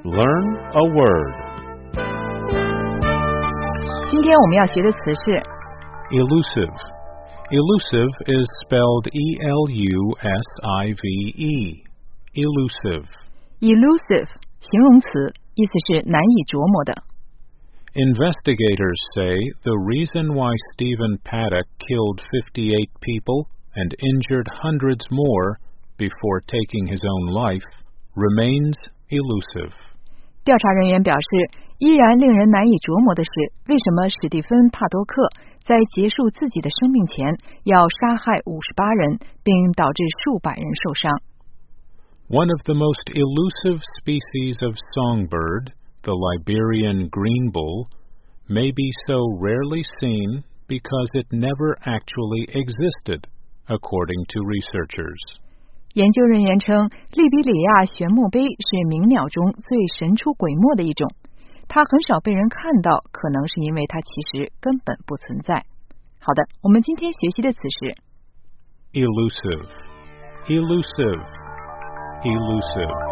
Learn a word. 今天我们要学的词是 Elusive. Elusive is spelled E-L-U-S-I-V-E. Elusive. elusive 形容词，意思是难以琢磨的。 Investigators say the reason why Stephen Paddock killed 58 people and injured hundreds more before taking his own life remains elusive. 调查人员表示，依然令人难以琢磨的是，为什么史蒂芬·帕多克在结束自己的生命前要杀害58人，并导致数百人受伤。 One of the most elusive species of songbird, the Liberian green bull, may be so rarely seen because it never actually existed, according to researchers. 研究人员称，利比里亚玄木杯是鸣鸟中最神出鬼没的一种，它很少被人看到，可能是因为它其实根本不存在。好的，我们今天学习的词是 Elusive. Elusive. Elusive.